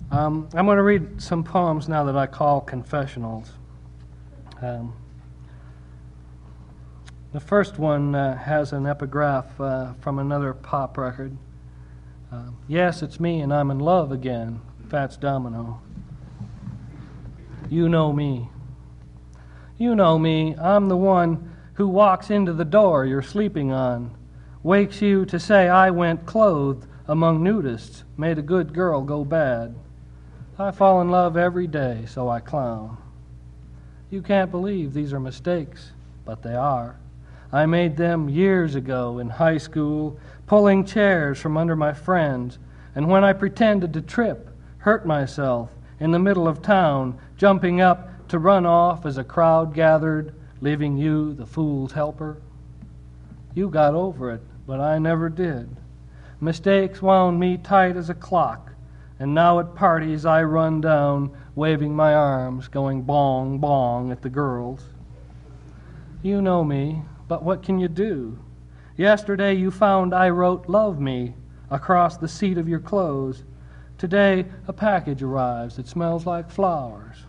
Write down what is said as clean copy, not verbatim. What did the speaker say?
I'm going to read some poems now that I call confessionals. The first one has an epigraph from another pop record. Yes, it's me and I'm in love again, Fats Domino. You know me. You know me, I'm the one who walks into the door you're sleeping on, wakes you to say I went clothed among nudists, made a good girl go bad. I fall in love every day, so I clown. You can't believe these are mistakes, but they are. I made them years ago in high school, pulling chairs from under my friends, and when I pretended to trip, hurt myself in the middle of town, jumping up to run off as a crowd gathered, leaving you the fool's helper. You got over it, but I never did. Mistakes wound me tight as a clock, and now at parties I run down, waving my arms, going bong, bong at the girls. You know me, but what can you do? Yesterday you found I wrote "Love Me" across the seat of your clothes. Today a package arrives that smells like flowers.